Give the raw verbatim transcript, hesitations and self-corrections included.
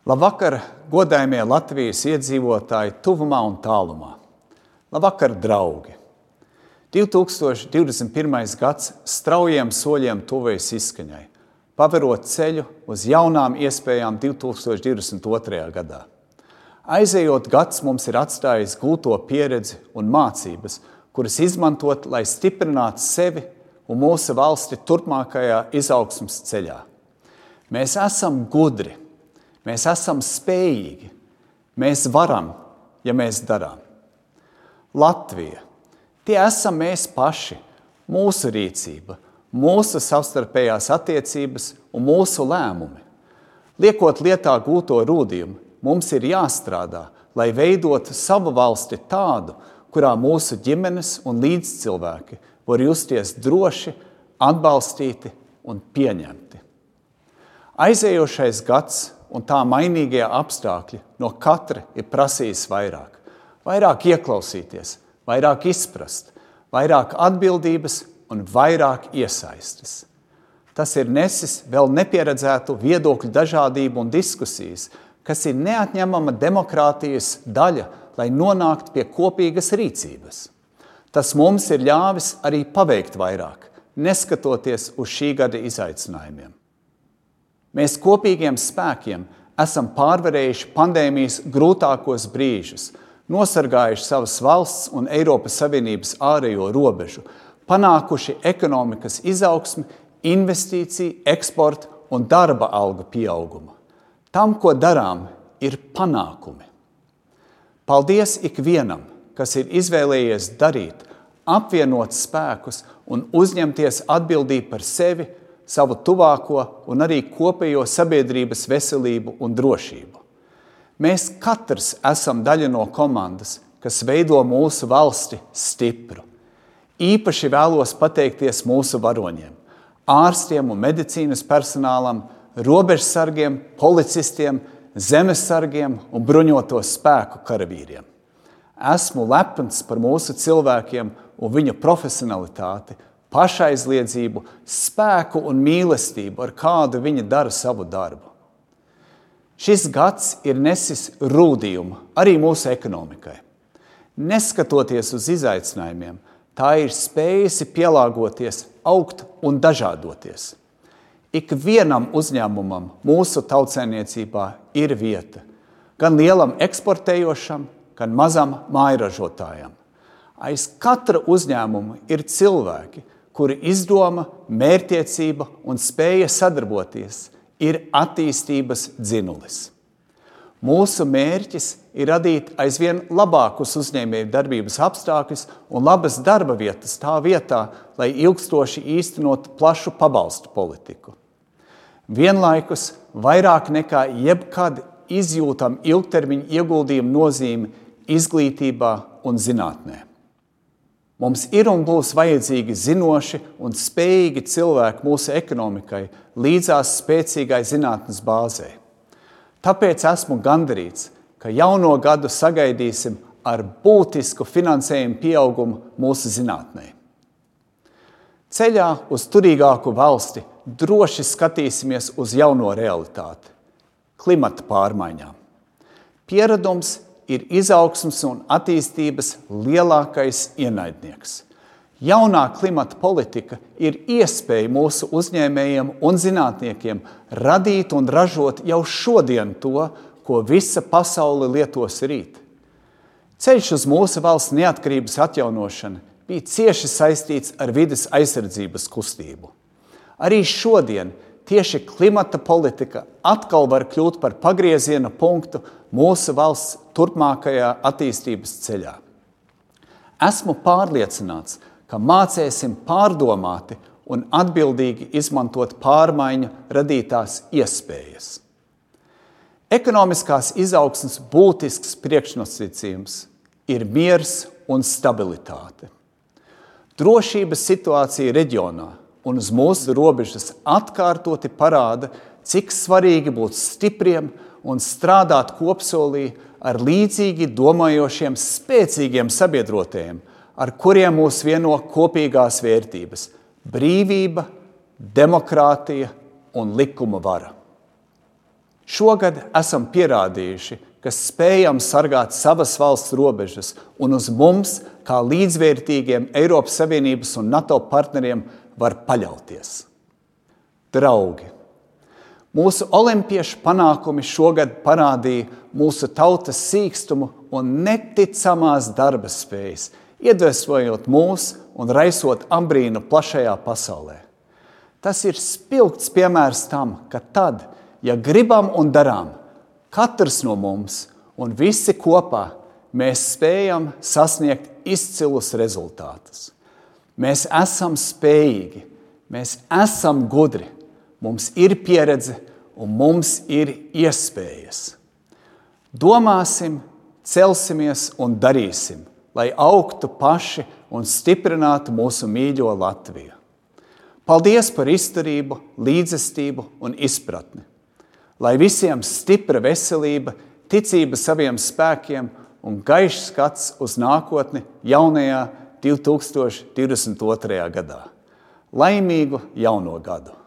Labvakar, godājumie Latvijas iedzīvotāji tuvumā un tālumā. Labvakar, draugi! divi tūkstoši divdesmit pirmais gads straujiem soļiem tuvojas izskaņai, paverot ceļu uz jaunām iespējām divi tūkstoši divdesmit otrajā gadā. Aizejot gads mums ir atstājis gūto pieredzi un mācības, kuras izmantot, lai stiprinātu sevi un mūsu valsti turpmākajā izaugsmes ceļā. Mēs esam gudri, mēs esam spējīgi, mēs varam, ja mēs darām. Latvija, tie esam mēs paši, mūsu rīcība, mūsu savstarpējās attiecības un mūsu lēmumi. Liekot lietā gūto rūdījumu, mums ir jāstrādā, lai veidotu savu valsti tādu, kurā mūsu ģimenes un līdzcilvēki var justies droši, atbalstīti un pieņemti. Aizējošais gads un tā mainīgie apstākļi no katra ir prasījis vairāk. Vairāk ieklausīties, vairāk izprast, vairāk atbildības un vairāk iesaistes. Tas ir nesis vēl nepieredzētu viedokļu dažādību un diskusijas, kas ir neatņemama demokrātijas daļa, lai nonāktu pie kopīgas rīcības. Tas mums ir ļāvis arī paveikt vairāk, neskatoties uz šī gada izaicinājumiem. Mēs kopīgiem spēkiem esam pārvarējuši pandēmijas grūtākos brīžus, nosargājuši savas valsts un Eiropas Savienības ārējo robežu, panākuši ekonomikas izaugsmi, investīciju, eksportu un darba algu pieaugumu. Tam, ko darām, ir panākumi. Paldies ikvienam, kas ir izvēlējies darīt, apvienot spēkus un uzņemties atbildību par sevi, savu tuvāko un arī kopējo sabiedrības veselību un drošību. Mēs katrs esam daļa no komandas, kas veido mūsu valsti stipru. Īpaši vēlos pateikties mūsu varoņiem, ārstiem un medicīnas personālam, robežsargiem, policistiem, zemesargiem un bruņoto spēku karavīriem. Esmu lepns par mūsu cilvēkiem un viņu profesionalitāti, pašaizliedzību, spēku un mīlestību, ar kādu viņi dara savu darbu. Šis gads ir nesis rūdījumu arī mūsu ekonomikai. Neskatoties uz izaicinājumiem, tā ir spējusi pielāgoties, augt un dažādoties. Ikvienam uzņēmumam mūsu tautsaimniecībā ir vieta, gan lielam eksportējošam, gan mazam mājražotājam. Aiz katra uzņēmuma ir cilvēki, kuri izdoma, mērķtiecība un spēja sadarboties, ir attīstības dzinulis. Mūsu mērķis ir radīt aizvien labākus uzņēmēju darbības apstākļus un labas darba vietas tā vietā, lai ilgstoši īstenot plašu pabalstu politiku. Vienlaikus vairāk nekā jebkad izjūtam ilgtermiņa ieguldījumu nozīmi izglītībā un zinātnē. Mums ir un būs vajadzīgi zinoši un spējīgi cilvēki mūsu ekonomikai līdzās spēcīgai zinātnes bāzē. Tāpēc esmu gandarīts, ka jauno gadu sagaidīsim ar būtisku finansējumu pieaugumu mūsu zinātnē. Ceļā uz turīgāku valsti droši skatīsimies uz jauno realitāti – klimata pārmaiņām. Pieradums ir izaugsmes un attīstības lielākais ienaidnieks. Jaunā klimata politika ir iespēja mūsu uzņēmējiem un zinātniekiem radīt un ražot jau šodien to, ko visa pasaule lietos rīt. Ceļš uz mūsu valsts neatkarības atjaunošanu bija cieši saistīts ar vides aizsardzības kustību. Arī šodien tieši klimata politika atkal var kļūt par pagrieziena punktu mūsu valsts turpmākajā attīstības ceļā. Esmu pārliecināts, ka mācēsim pārdomāti un atbildīgi izmantot pārmaiņu radītās iespējas. Ekonomiskās izaugsmes būtisks priekšnosacījums ir miers un stabilitāte. Drošības situācija reģionā un uz mūsu robežas atkārtoti parāda, cik svarīgi būt stipriem un strādāt kopsolī ar līdzīgi domājošiem spēcīgiem sabiedrotajiem, ar kuriem mūs vieno kopīgās vērtības – brīvība, demokrātija un likuma vara. Šogad esam pierādījuši, ka spējam sargāt savas valsts robežas un uz mums, kā līdzvērtīgiem Eiropas Savienības un NATO partneriem, var paļauties. Draugi, mūsu olimpiešu panākumi šogad parādīja mūsu tautas sīkstumu un neticamās darba spējas, iedvesmojot mūs un raisot ambrīnu plašajā pasaulē. Tas ir spilgts piemērs tam, ka tad, ja gribam un darām, katrs no mums un visi kopā, mēs spējam sasniegt izcilus rezultātus. Mēs esam spējīgi, mēs esam gudri, mums ir pieredze un mums ir iespējas. Domāsim, celsimies un darīsim, lai augtu paši un stiprinātu mūsu mīļo Latviju. Paldies par izturību, līdzestību un izpratni. Lai visiem stipra veselība, ticība saviem spēkiem un gaišs skats uz nākotni jaunajā divi tūkstoši divdesmit otrajā gadā. Laimīgu jauno gadu!